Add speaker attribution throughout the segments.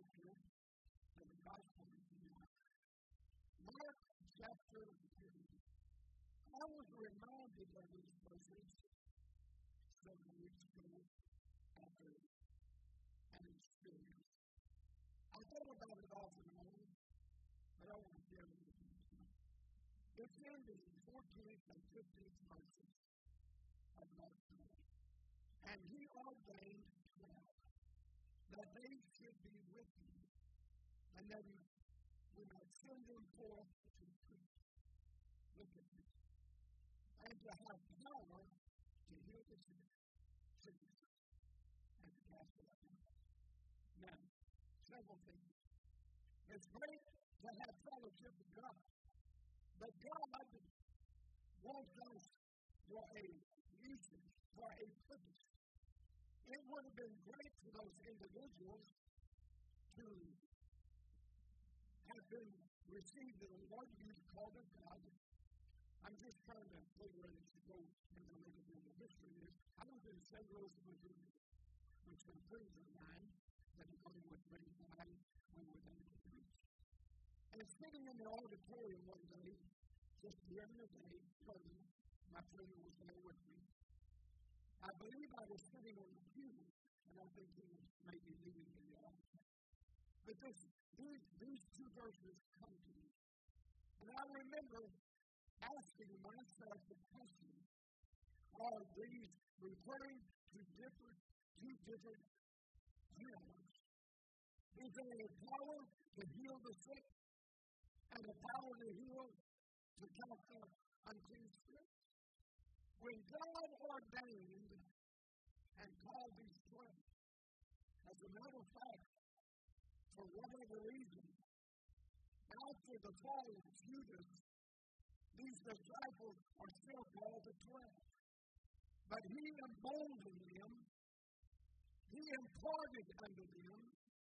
Speaker 1: scripture of the Gospel of Mark. Mark chapter 3. I was reminded of these verses several weeks ago after an experience. I thought about it off and on, but I want to share it with you. It's in the 14th and 15th verses of Mark 3. And he ordained 12, that they should be with him, and that he would not send them forth to preach. Look at this. And to have power to heal the sick, and to cast out demons. Now, several things. It's great to have fellowship with God, but God wants us for a reason, for a purpose. It would have been great for those individuals to have been received in the Lord Jesus called of God. I'm just trying to figure out as you go into a little bit of history here. I was in St. Louis, Missouri, with some friends of mine that are going with friends of mine when we were there to preach. And sitting in the auditorium one day, just the end of the day, my friend was there with me. I believe I was sitting on the pew, and I think he was maybe leading in the altar. But these two verses come to me. And I remember asking myself the question, are these referring to two different healers? Is there a power to heal the sick, and a power to heal, to cast out unclean spirits? When God ordained and called these 12, as a matter of fact, for whatever reason, after the fall of Judas, these disciples are still called the 12. But he emboldened them, he imparted unto them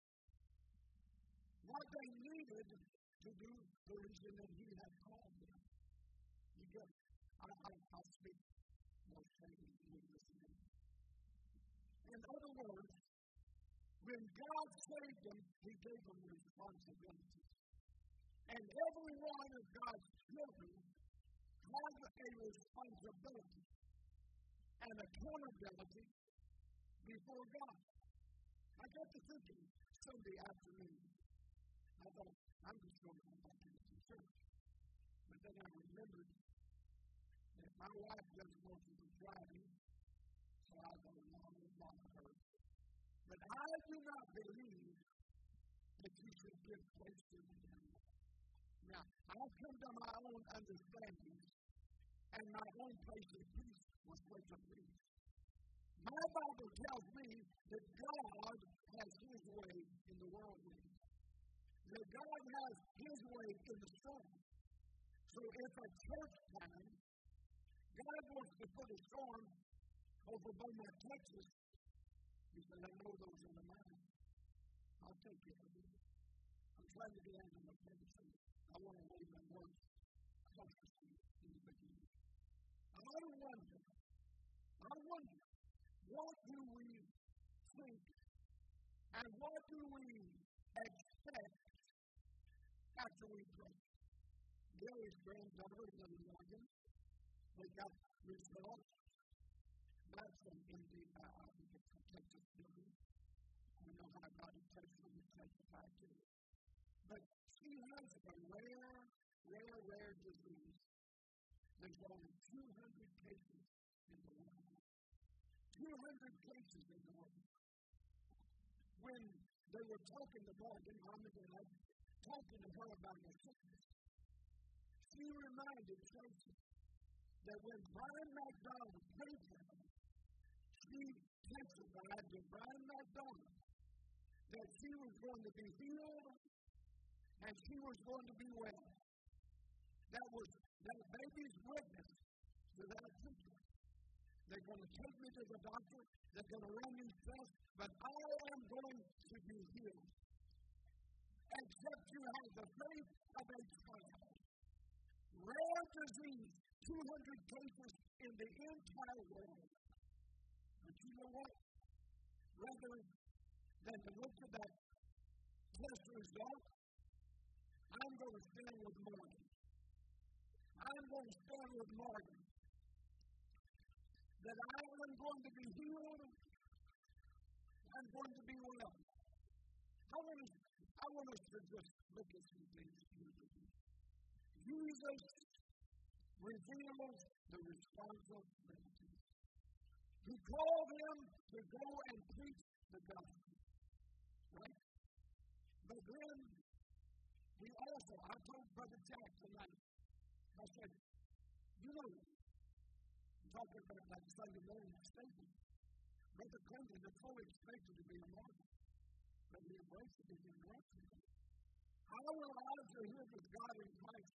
Speaker 1: what they needed to do the reason that he had called them. You get it? I'll speak more straight in this minute. In other words, when God saved them, he gave them responsibility. And every one of God's children has a responsibility and accountability before God. I got to thinking Sunday afternoon. I thought, I'm just going to go back to church. But then I remembered that my wife doesn't want to be driving, so I don't want to bother her. But I do not believe that you should give place to the devil. Now, I've come to my own understanding, and my own place of peace was place of peace. My Bible tells me that God has his way in the whirlwind. That God has his way in the storm. So if a church time, God wants to put a storm over Beaumont, Texas, he said, I know those in the mind. I'll take care of it. I'm trying to get out of my medicine. I want to lay my words cautiously in the beginning. I wonder, what do we think and what do we expect after we pray? Gary's granddaughter, Lily Morgan, they got results. Not from India, but from Texas building. We know how God is touching and testified to it. But she has a rare disease. There's only 200 cases in the world. 200 cases in the world. When they were talking to Morgan, mom and dad, talking to her about her sickness, she reminded Tracy that when Brian McDonald prayed for her, she testified to Brian McDonald that she was going to be healed and she was going to be well. That was that baby's witness to that preacher. They're going to take me to the doctor, they're going to run these tests, but I am going to be healed. Except you have the faith of a child. Rare disease, 200 cases in the entire world. But you know what? Rather than to look to that Chester is dark, I'm going to stand with Morgan. I'm going to stand with Morgan. That I am going to be healed. I'm going to be well. I want us to just look at some things. Jesus reveals the responsibility. He called him to go and preach the gospel. Right? But then, I told Brother Jack tonight, I said, you know, I'm talking about that Sunday morning statement. Brother Clinton is fully expected to be a martyr. But he embraced it as an election. Our lives are here with God in Christ.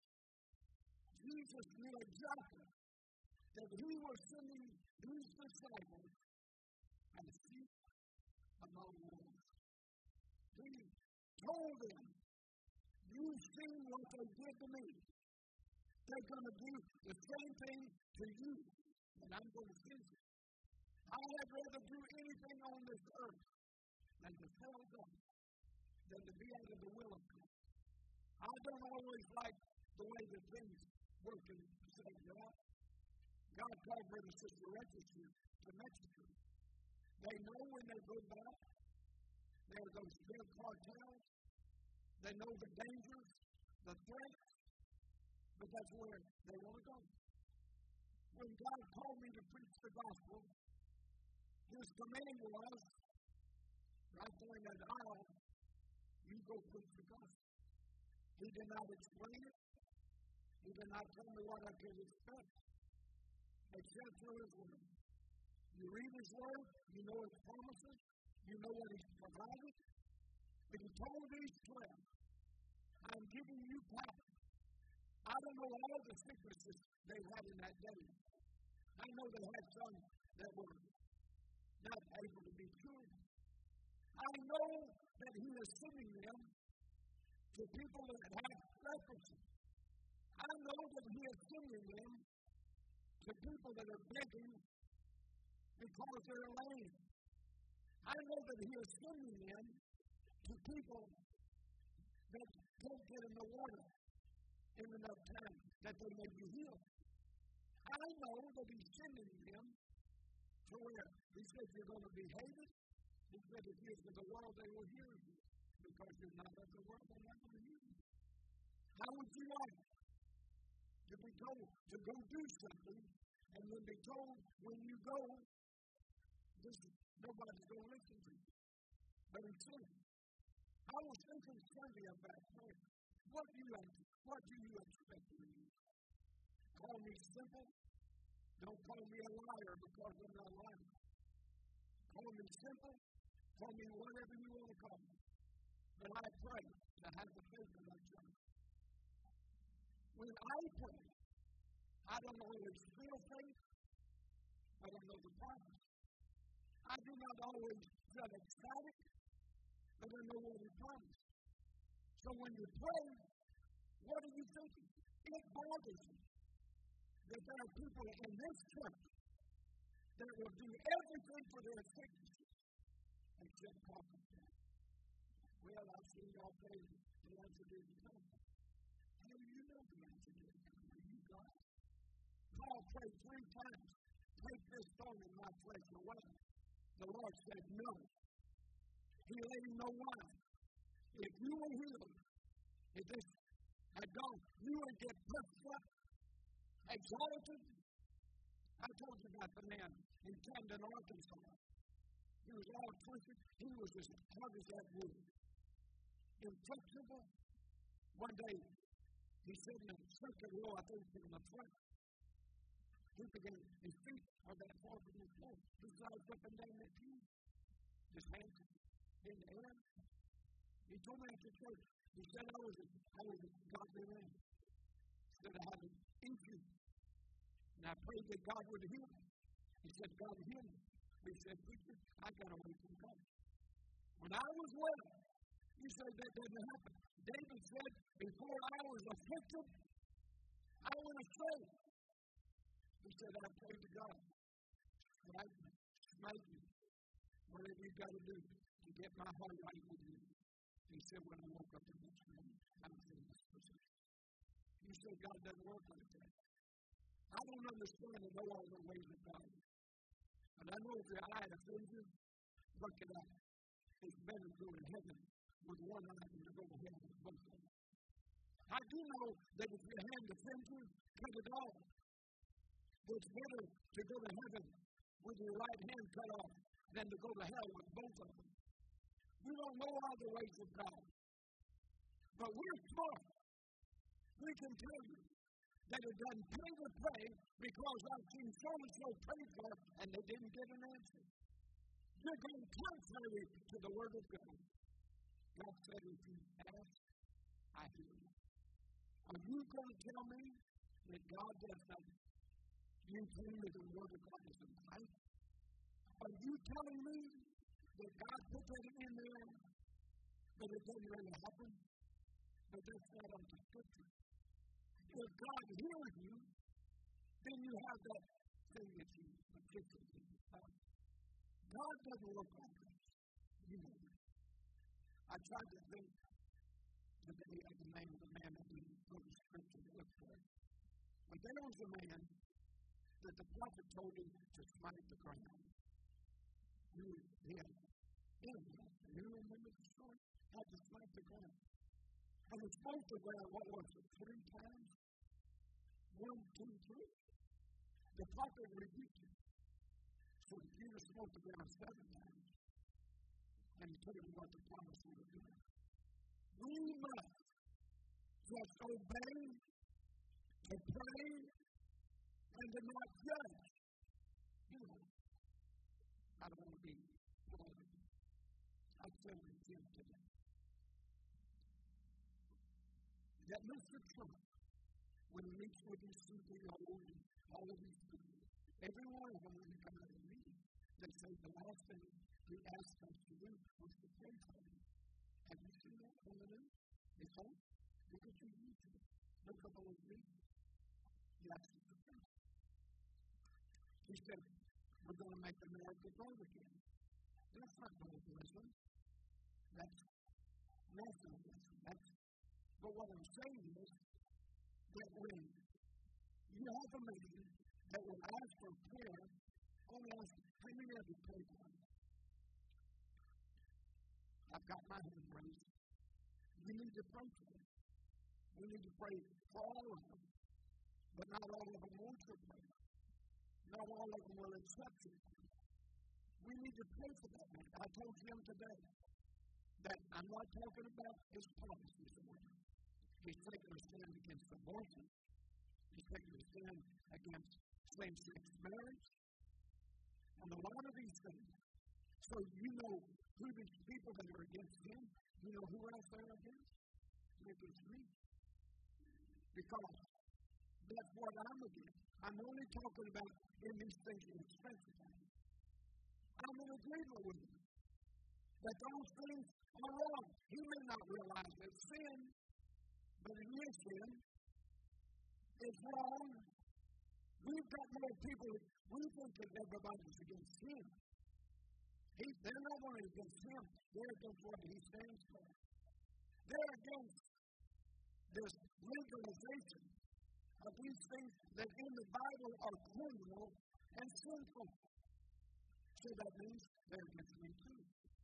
Speaker 1: Jesus knew exactly that he was sending these disciples as sheep among wolves. He told them, you've seen what they did to me. They're going to do the same thing to you, and I'm going to send you. I had rather do anything on this earth than to tell them, than to be out of the will of God. I don't always like the way that things work in the state of God. God called Brother Sister Register to Mexico. They know when they go back, there are those big cartels. They know the dangers, the threats, but that's where they want to go. When God called me to preach the gospel, his command was, right there in that aisle, you go preach the gospel. He did not explain it. He did not tell me what I could expect, except through his word. You read his word, you know his promises, you know what he's provided. But he told these 12, I'm giving you power. I don't know all the sicknesses they had in that day. I know they had some that were not able to be cured. I know that he is sending them to people that have leprosy. I know that he is sending them to people that are begging because they're lame. I know that he is sending them to people that can't get in the water in enough time that they may be healed. I know that he's sending them to where he said you're going to be hated. He said if you're to the world, they will hear you. Because you're not of the world, they're not going to hear you. How would you like to be told to go do something and then be told when you go, nobody's going to listen to you? But he said, I was thinking Sunday about prayer. What do you expect from me? Call me simple. Don't call me a liar because I'm not lying. Call me simple. Call me whatever you want to call me. But I pray to have the faith of my child. When I pray, I don't always feel faith. I don't know the promise. I do not always feel ecstatic, but I know what he promised. So when you pray, what are you thinking? It bothers you that there are people in this church that will do everything for their sickness except prophesy. Well, I've seen y'all pray the answer didn't come. How do you know the answer didn't come? Are you God? Paul prayed 3 times. Take this stone in my flesh away. The Lord said no. He let him know why. If you were healed, if this had gone, you would get puffed up, exalted. I told you about the man in Camden, Arkansas. He was all twisted. He was as hard as that wood. Inflexible. One day, he said in a circuit row, I think in the front, he began, his feet are that far from his floor. He slides up and down that pew. His hands in the air. He told me after church, he said I was a godly man. He said I had an issue. And I prayed that God would heal me. He said, God heal me. He said, preacher, I got away from God. When I was well, you said that didn't happen. David said, before I was afflicted, I went astray. He said, I prayed to God. Smite me. Whatever you got to do to get my heart right with you. He said, when I woke up the next morning, I was in this position. You say God doesn't work like that. I don't understand and know all the ways of God. And I know if your eye offends you, work it out. It's better to go to heaven with one eye than to go to heaven with both of them. I do know that if your hand offends you, cut it off. But it's better to go to heaven with your right hand cut off than to go to hell with both of them. We don't know all the ways of God. But we're smart. We can tell you that it doesn't pay to pray because I've seen so-and-so pray for and they didn't get an answer. You're going contrary to the Word of God. God said, if you ask, I hear you. Are you going to tell me that God does not? You tell me the Word of God isn't right? Are you telling me that God put that in there, but it didn't really happen? But that's not on the Scripture. If God hears you, then you have that thing that you particularly have. God doesn't look like this. You know that. I tried to think the day of the name of the man that we put the Scripture to look for. But there was a man that the prophet told him to smite the ground. He had you remember the story? Had to smite the ground. And he smote the ground, what was it, 3 times? 1, 2, 3. The prophet rebuked him. So Peter smote the ground 7 times. And he told him what the promise would do. We must just obey, to pray, and to not judge. You know, I don't want to be bothered. I said to Jim today that Mr. Trump, when he meets with these CEOs and all of these people, every one of them, when they come out of the meeting, they say the last thing he asked us to do was to pray for him. Have you seen that on the news? They say, look at your YouTube. Look at those meetings. He asked us to pray. He said, we're going to make America great again. That's not globalism. That's nationalism. But what I'm saying is that when you have a man that will ask for prayer, only ask, how many of you pray for him? I've got my hand raised. We need to pray for them. We need to pray for all of them. But not all of them want to pray. Not all of them will accept it. We need to pray for that man. I told him today that I'm not talking about his policies. He's taking a stand against abortion. He's taking a stand against same-sex marriage. And a lot of these things. So you know who these people that are against him, you know who else they're against? They're against me. Because that's what I'm against. I'm only talking about in these things in expensive things. I'm in agreement with him. That those things are wrong. He may not realize that sin, but it is sin. It's wrong. We've got more people, we think that everybody's against him. They're not only against him, they're against what he stands for. They're against this legalization of these things that in the Bible are criminal and sinful. So that means they're against me too.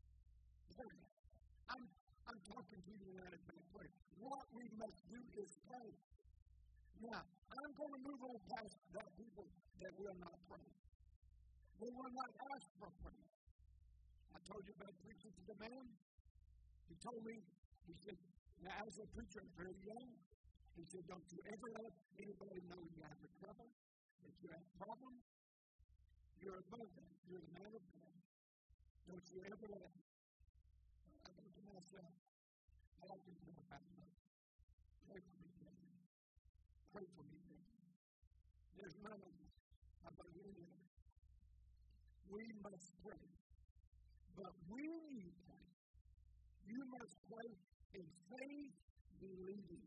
Speaker 1: I'm talking to you tonight about prayer. What we must do is pray. Now, I'm going to move on past the people that will not pray. They will not ask for prayer. I told you about preaching to the man. He told me, he said, now as a preacher, I'm very young. He said, don't you ever let anybody know you have a trouble, that you have a problem. You're above that. You're the man of God. Don't you ever let. I thought to myself, I don't think know about that. Pray for me, brother. Pray for me, brother. There's none of us about any of it. We must pray. But when you pray, you must pray in faith, believing.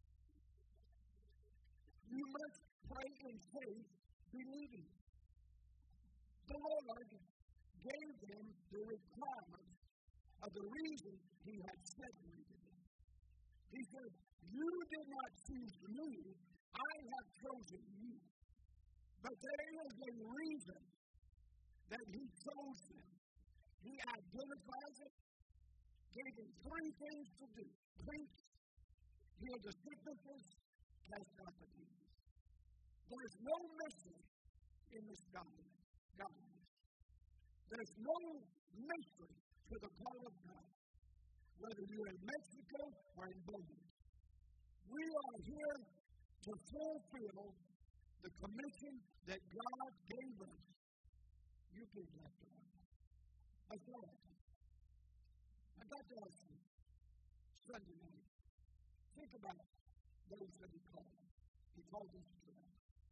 Speaker 1: You must pray in faith, believing. The Lord gave them the requirements of the reason he had separated them. He said, you did not choose me, I have chosen you. But there is a reason that he chose them. He identifies it, gave them three things to do. Preach, heal the sicknesses, cast out the demons. There's no mystery in this government. There's no mystery to the call of God, whether you're in Mexico or in Bolivia. We are here to fulfill the commission that God gave us. You give that to us. That's all. I got to ask you, Sunday night, think about those that he called. He called us to them.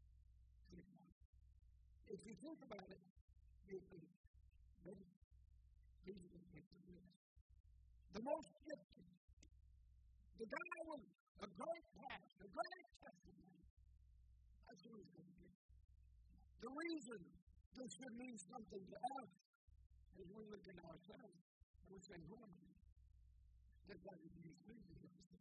Speaker 1: If you think about it, you think, maybe these are the things that is. The most gifted. The guy with a great past, a great testimony. That's who he's going to be. The reason this should mean something to us is we look at ourselves and we say, who am I? That God would use me to do this.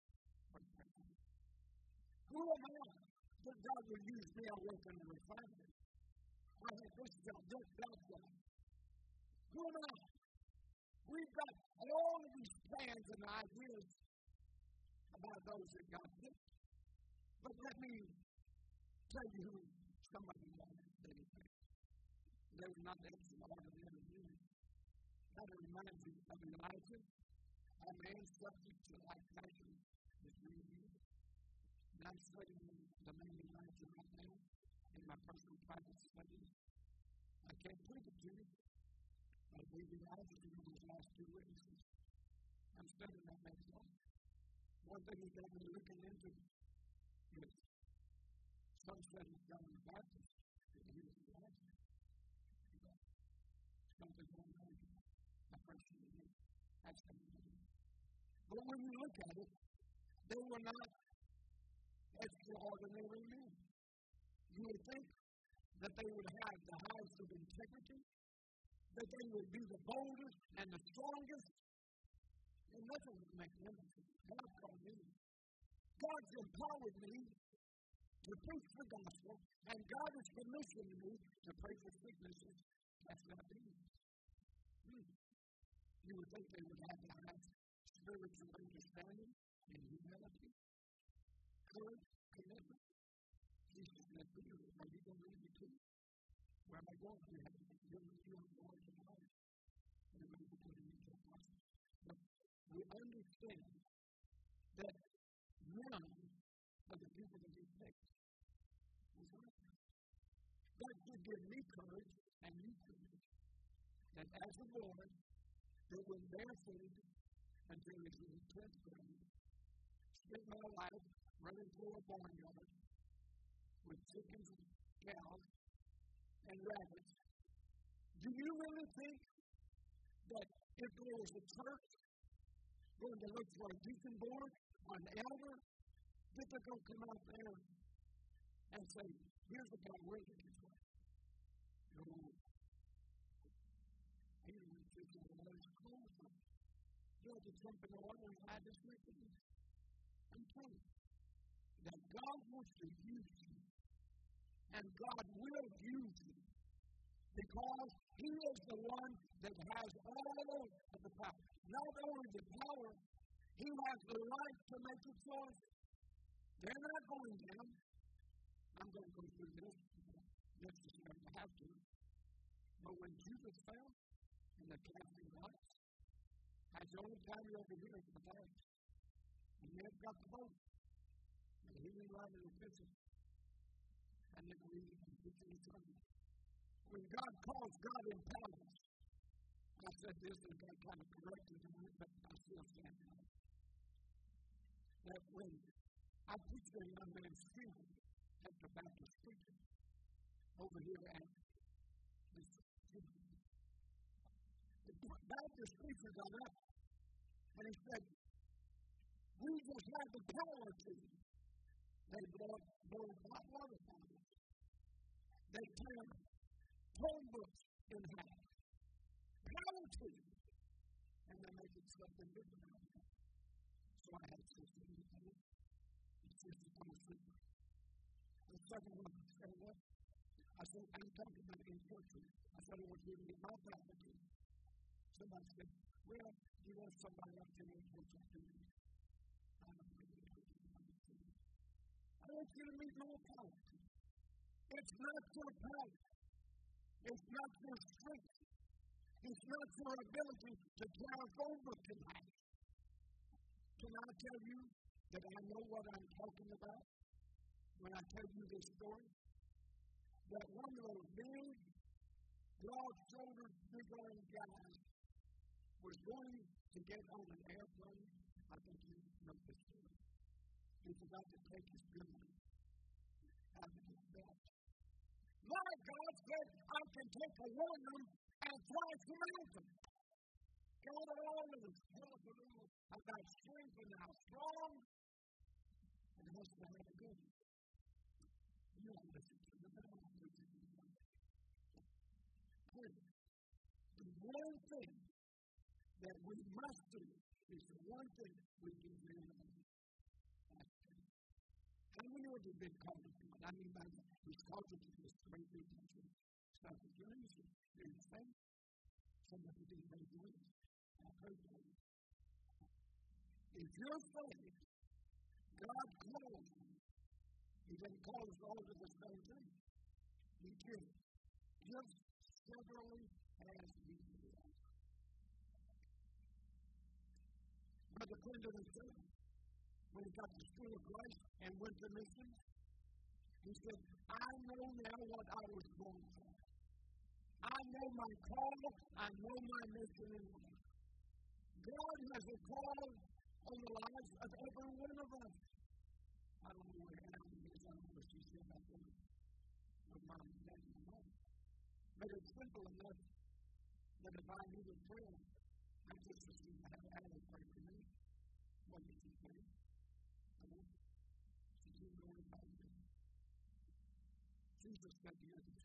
Speaker 1: Who am I that God would use me? I work in the refinery. I have this job, that job. Who am I? We've got all of these plans and ideas about those that God picked. But let me tell you who somebody was that he picked. They were not extraordinary of them. That reminds me of Elijah, a man subject to like passion for 3 years. And I'm studying the man Elijah right now in my personal private studies. I can't prove it to you. I believe Elijah to these last 2 witnesses. I'm studying that man now. One thing he's got me looking into is some said he's John the Baptist, and he was Elijah. Something going on. I personally do. That's something. But when you look at it, they were not extraordinary men. You would think that they would have the highest of integrity, that they would be the boldest and the strongest, and nothing would make them. God called me. God's empowered me to preach the gospel, and God has commissioned me to pray for sicknesses. That's not demons. You would think they would have the highest spiritual understanding and humility, courage, commitment. Jesus said, Peter, are you going to lead me too? Where am I going? You're going to the Lord. You're going to be putting me to the gospel. But we understand that none of the people that he picked was like that. God should give me courage and you courage. That as a Lord, that when barefooted until his intense grave, spent my life running through a barnyard with chickens and cows and rabbits. Do you really think that if there was a church going to look for a deacon board or an elder, that they're going to come out there and say, here's the guy we're looking for? No. He didn't think it was cool. You have to jump in the water and hide this wickedness. I'm telling you that God wants to use you. And God will use you. Because he is the one that has all of the power. Not only the power, he has the right to make a choice. They're not going down. I'm going to go through this just as I have to. But when Jesus fell in the casting lots, that's the only time you're over here for that. And they've got the boat. And he went right in the fishing. And then we get to the Sunday. When God calls, God empowers. I said this and got kind of corrected on it, but I still stand on it. That when I preached to a young man, Stephen, at the Baptist preacher, over here at this the Baptist preacher got up and he said, we just have the power to. They blow hot water bottles. They turn phone books in half. Power to. And the slept in bed about it. So I had sister in the bed. Sister fell asleep. The second one said, what? I said, I'm talking about in church. I said, I want you to get my faculty. Somebody said, well, you want somebody else to meet church activity. I want you to meet my faculty. It's not your power. It's not your strength. It's not your ability to triumph over tonight. Can I tell you that I know what I'm talking about when I tell you this story? That one of those big, broad-shouldered, big-armed guys was going to get on an airplane. I think you know this story. He forgot to take his gun out of his belt. My God said, I can take a woman and fly the mountain. God always tells a little about strength and how strong, and it has to have a good. You don't listen to the Bible. The one thing that we must do is the one thing we can do. How many of you have been called to God? I mean, He's called you to this great big teacher. Stuff that you're using. You're the same. Some of you didn't make it. I pray for you. If you're saved, God calls you. He didn't call us all to the same thing. He did. Just severally as we did. Brother Clinton said, when he got to School of Christ and went to mission, he said, I know now what I was born for. I know my call. I know my mission in life. God has a call on the lives of every one of us. I don't know where Annie is. I don't know what she said about that. With mom and dad and mom. But it's simple enough that if I need a prayer, I just assume I have Annie pray for me. What did she say? She didn't know about me. Jesus said to us,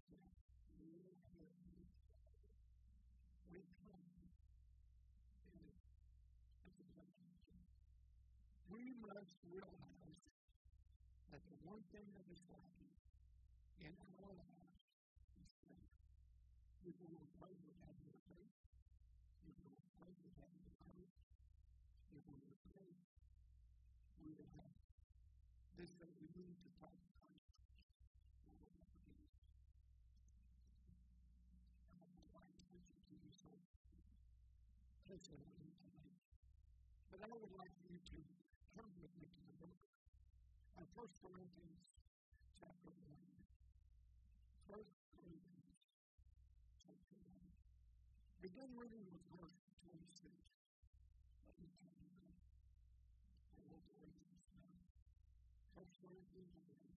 Speaker 1: we come. We must realize that the one thing that is lacking in our lives is faith. People will pray without their faith. People will pray without their courage. People will pray without this that we need to talk about. But I would like you to turn with me to the book of 1 Corinthians chapter 1. 1 Corinthians chapter 1. Begin reading with verse 26. Let me turn to that. 1 Corinthians 1.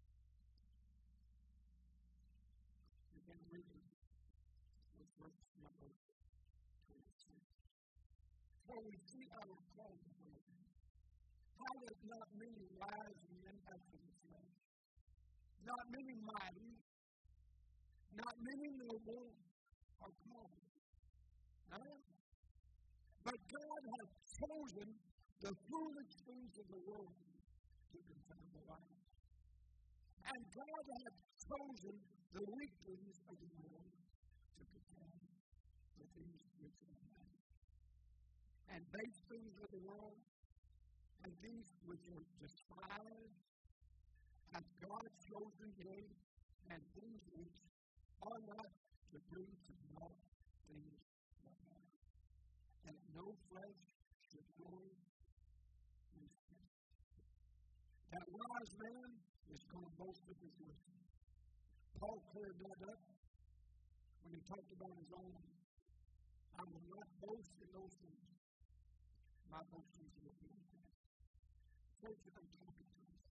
Speaker 1: Begin reading with verse number 26. For we see our call to God. How does not many wise men after the flesh, not many mighty, not many noble are called? No? But God has chosen the foolish things of the world to confound the wise. And God has chosen the weak things of the world to confound the things which are mighty. And base things of the world, and things which are despised, hath God chosen yea, and things which are not to bring to naught things that are, that no flesh should glory in his presence. That wise man is going to boast of his wisdom. Paul cleared that up when he talked about his own. I will not boast in those things. My boasting is in the things of God. Folks that I'm talking to us.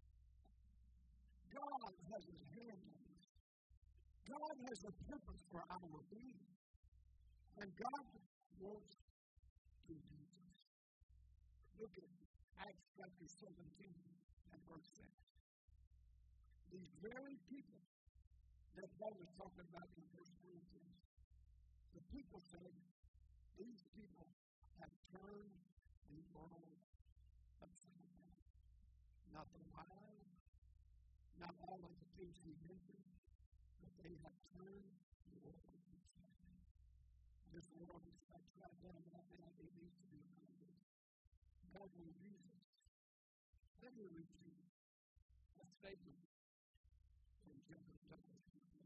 Speaker 1: God has his hand on us. God has a purpose for our being. And God wants to use us. Look at Acts chapter 17 and verse 6. These very people that Paul was talking about in 1 Corinthians, the people said, these people have turned the world upside down. Not the wild, not all of the things we mentioned, but they have turned the world upside down. This world is upside down right now. It needs to be reminded. God will use us. Let me read you a statement from General Douglas.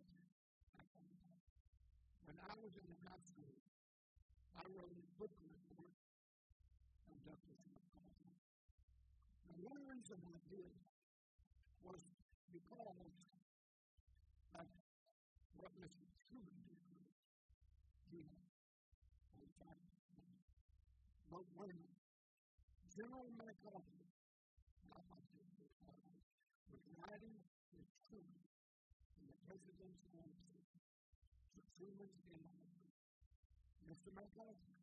Speaker 1: When I was in high school, I wrote a book report on Douglas MacArthur. And one reason I did was because of what Mr. Truman did. But when General MacArthur was writing his Truman in the president's answer to Truman's enemy, Mr. MacArthur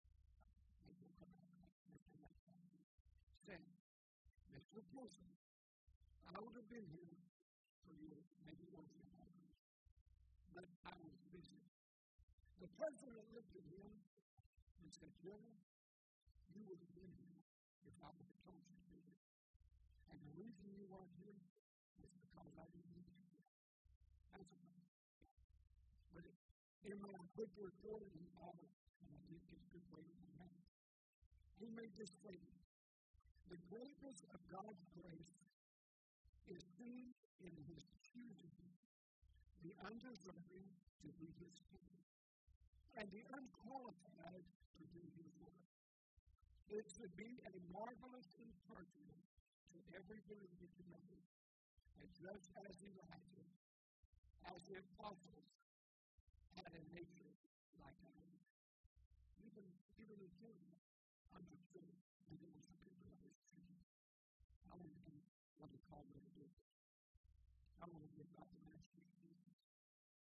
Speaker 1: said, Mr. President, I would have been here for you maybe once in a while, but I was busy. The president looked at him and said, General, you would have been here if I would have told you to be here. And the reason you weren't here is because I didn't need you here. That's about it. But in my book report, and I think it's a good way to have it, he made this statement. The greatness of God's grace is seen in his choosing the undeserving to be his people, and the unqualified to do his work. It should be a marvelous encouragement to every believer to know that just as Elijah, as the apostles, had a nature like ours, even the children understood that it was a people of his children. I want to do what he called me to do. I want to give God the master's